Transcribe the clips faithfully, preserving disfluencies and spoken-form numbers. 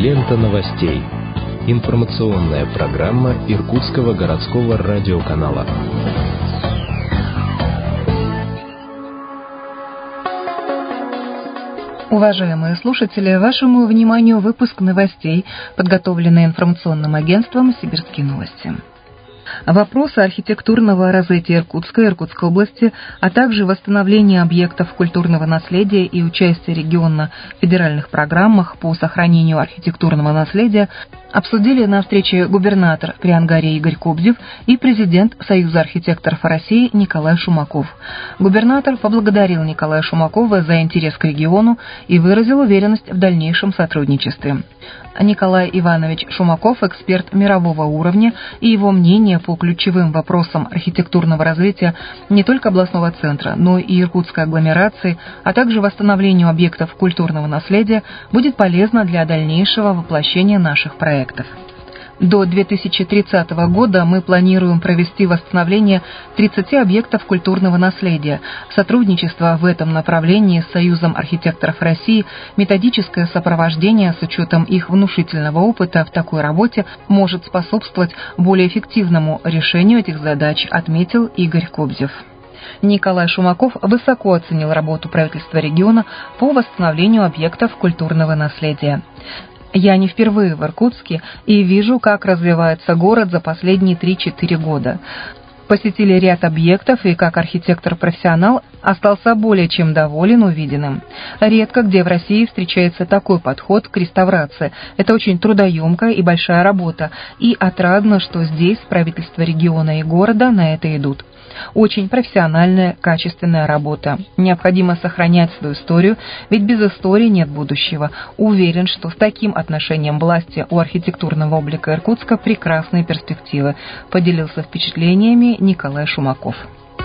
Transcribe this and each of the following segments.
Лента новостей. Информационная программа Иркутского городского радиоканала. Уважаемые слушатели, вашему вниманию выпуск новостей, подготовленный информационным агентством «Сибирские новости». Вопросы архитектурного развития Иркутска и Иркутской области, а также восстановления объектов культурного наследия и участия региона в федеральных программах по сохранению архитектурного наследия обсудили на встрече губернатор Приангарии Игорь Кобзев и президент Союза архитекторов России Николай Шумаков. Губернатор поблагодарил Николая Шумакова за интерес к региону и выразил уверенность в дальнейшем сотрудничестве. Николай Иванович Шумаков – эксперт мирового уровня, и его мнение по ключевым вопросам архитектурного развития не только областного центра, но и иркутской агломерации, а также восстановлению объектов культурного наследия будет полезно для дальнейшего воплощения наших проектов. До две тысячи тридцатого года мы планируем провести восстановление тридцати объектов культурного наследия. Сотрудничество в этом направлении с Союзом архитекторов России, методическое сопровождение с учетом их внушительного опыта в такой работе может способствовать более эффективному решению этих задач, отметил Игорь Кобзев. Николай Шумаков высоко оценил работу правительства региона по восстановлению объектов культурного наследия. Я не впервые в Иркутске и вижу, как развивается город за последние три-четыре года. Посетили ряд объектов и, как архитектор-профессионал, остался более чем доволен увиденным. Редко где в России встречается такой подход к реставрации. Это очень трудоемкая и большая работа, и отрадно, что здесь правительство региона и города на это идут. Очень профессиональная, качественная работа. Необходимо сохранять свою историю, ведь без истории нет будущего. Уверен, что с таким отношением власти у архитектурного облика Иркутска прекрасные перспективы, поделился впечатлениями Николай Шумаков.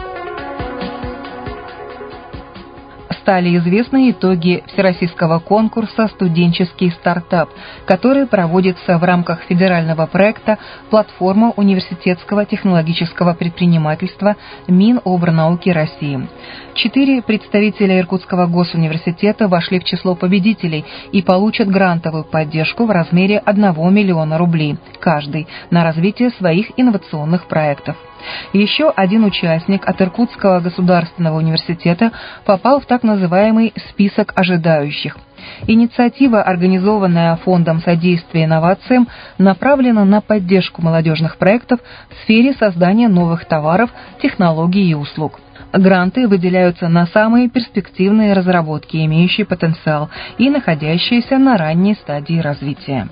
Стали известны итоги всероссийского конкурса «Студенческий стартап», который проводится в рамках федерального проекта «Платформа университетского технологического предпринимательства» Минобрнауки России. Четыре представителя Иркутского госуниверситета вошли в число победителей и получат грантовую поддержку в размере одного миллиона рублей каждый на развитие своих инновационных проектов. Еще один участник от Иркутского государственного университета попал в так называемый список ожидающих. Инициатива, организованная Фондом содействия инновациям, направлена на поддержку молодежных проектов в сфере создания новых товаров, технологий и услуг. Гранты выделяются на самые перспективные разработки, имеющие потенциал и находящиеся на ранней стадии развития.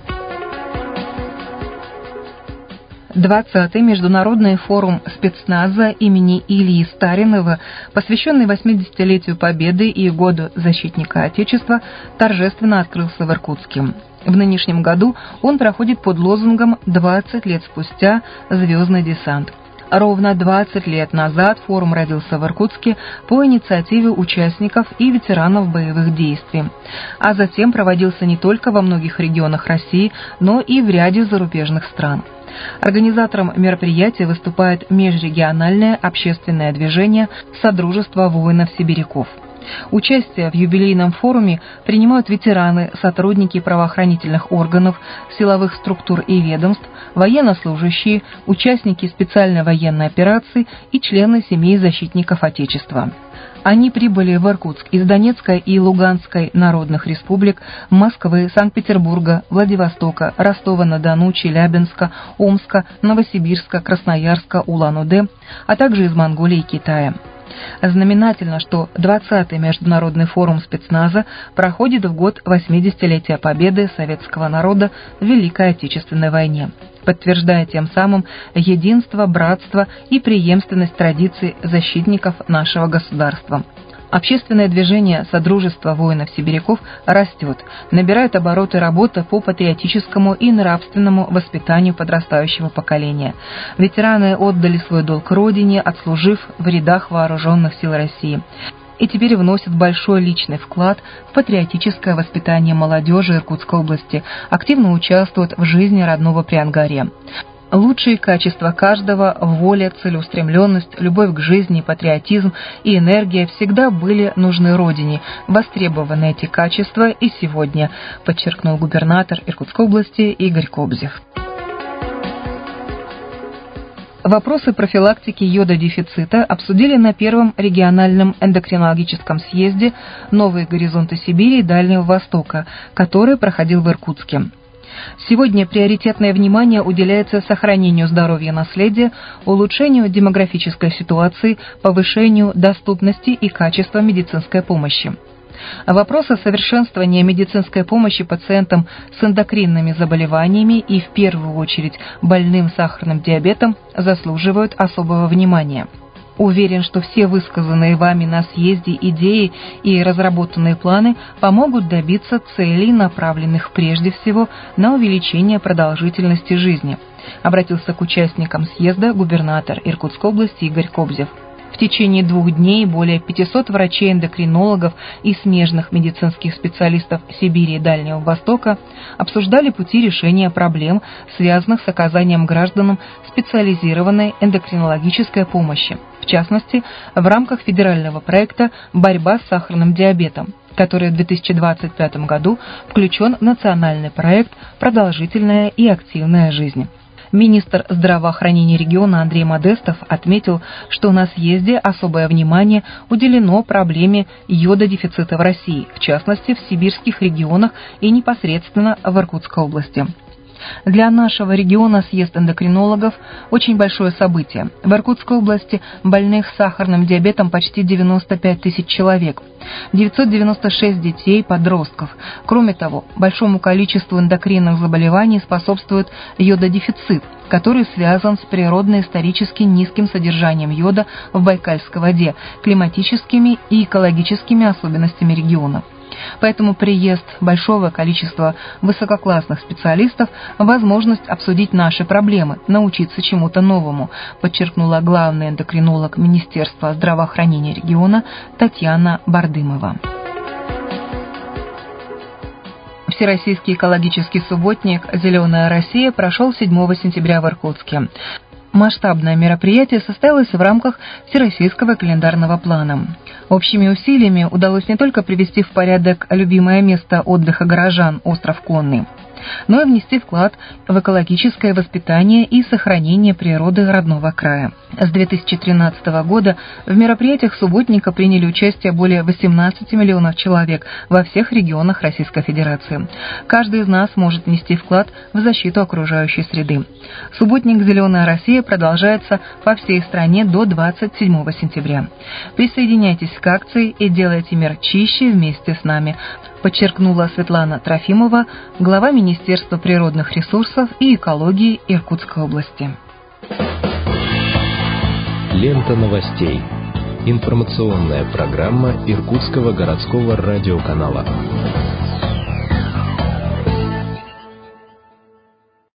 двадцатый международный форум спецназа имени Ильи Старинова, посвященный восьмидесятилетию Победы и Году защитника Отечества, торжественно открылся в Иркутске. В нынешнем году он проходит под лозунгом «двадцать лет спустя. Звездный десант». Ровно двадцать лет назад форум родился в Иркутске по инициативе участников и ветеранов боевых действий, а затем проводился не только во многих регионах России, но и в ряде зарубежных стран. Организатором мероприятия выступает межрегиональное общественное движение «Содружество воинов-сибиряков». Участие в юбилейном форуме принимают ветераны, сотрудники правоохранительных органов, силовых структур и ведомств, военнослужащие, участники специальной военной операции и члены семей защитников Отечества. Они прибыли в Иркутск из Донецкой и Луганской народных республик, Москвы, Санкт-Петербурга, Владивостока, Ростова-на-Дону, Челябинска, Омска, Новосибирска, Красноярска, Улан-Удэ, а также из Монголии и Китая. Знаменательно, что двадцатый международный форум спецназа проходит в год восьмидесятилетия победы советского народа в Великой Отечественной войне, подтверждая тем самым единство, братство и преемственность традиций защитников нашего государства. Общественное движение «Содружество воинов-сибиряков» растет, набирает обороты работа по патриотическому и нравственному воспитанию подрастающего поколения. Ветераны отдали свой долг Родине, отслужив в рядах вооруженных сил России. И теперь вносят большой личный вклад в патриотическое воспитание молодежи Иркутской области, активно участвуют в жизни родного Приангария. Лучшие качества каждого – воля, целеустремленность, любовь к жизни, патриотизм и энергия – всегда были нужны Родине. Востребованы эти качества и сегодня, подчеркнул губернатор Иркутской области Игорь Кобзев. Вопросы профилактики йододефицита обсудили на первом региональном эндокринологическом съезде «Новые горизонты Сибири и Дальнего Востока», который проходил в Иркутске. Сегодня приоритетное внимание уделяется сохранению здоровья наследия, улучшению демографической ситуации, повышению доступности и качества медицинской помощи. Вопросы совершенствования медицинской помощи пациентам с эндокринными заболеваниями и, в первую очередь, больным сахарным диабетом заслуживают особого внимания. Уверен, что все высказанные вами на съезде идеи и разработанные планы помогут добиться целей, направленных прежде всего на увеличение продолжительности жизни, обратился к участникам съезда губернатор Иркутской области Игорь Кобзев. В течение двух дней более пятисот врачей-эндокринологов и смежных медицинских специалистов Сибири и Дальнего Востока обсуждали пути решения проблем, связанных с оказанием гражданам специализированной эндокринологической помощи, в частности, в рамках федерального проекта «Борьба с сахарным диабетом», который в две тысячи двадцать пятом году включен в национальный проект «Продолжительная и активная жизнь». Министр здравоохранения региона Андрей Модестов отметил, что на съезде особое внимание уделено проблеме йододефицита в России, в частности в сибирских регионах и непосредственно в Иркутской области. Для нашего региона съезд эндокринологов – очень большое событие. В Иркутской области больных сахарным диабетом почти девяносто пять тысяч человек, девятьсот девяносто шесть детей, подростков. Кроме того, большому количеству эндокринных заболеваний способствует йододефицит, который связан с природно-исторически низким содержанием йода в Байкальской воде, климатическими и экологическими особенностями региона. Поэтому приезд большого количества высококлассных специалистов – возможность обсудить наши проблемы, научиться чему-то новому, подчеркнула главный эндокринолог Министерства здравоохранения региона Татьяна Бардымова. Всероссийский экологический субботник «Зеленая Россия» прошел седьмого сентября в Иркутске. Масштабное мероприятие состоялось в рамках Всероссийского календарного плана. Общими усилиями удалось не только привести в порядок любимое место отдыха горожан остров Конный, но и внести вклад в экологическое воспитание и сохранение природы родного края. С две тысячи тринадцатого года в мероприятиях субботника приняли участие более восемнадцати миллионов человек во всех регионах Российской Федерации. Каждый из нас может внести вклад в защиту окружающей среды. Субботник «Зеленая Россия» продолжается по всей стране до двадцать седьмого сентября. Присоединяйтесь к акции и делайте мир чище вместе с нами, подчеркнула Светлана Трофимова, глава Министерства природных ресурсов и экологии Иркутской области. Лента новостей. Информационная программа Иркутского городского радиоканала.